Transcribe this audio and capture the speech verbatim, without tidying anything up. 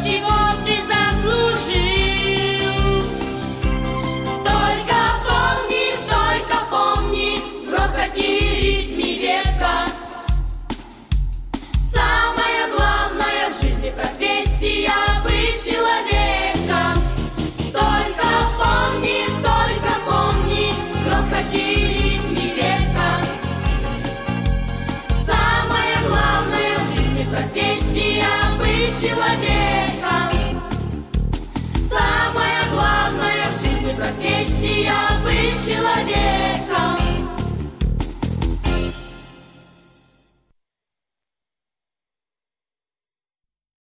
чего ты заслужил. Только помни, только помни, в грохоте и ритме века самое главное в жизни профессия — быть человеком. Только помни, только помни, в грохоте и ритме века самое главное в жизни профессия — быть человеком. Самое главное в жизни профессия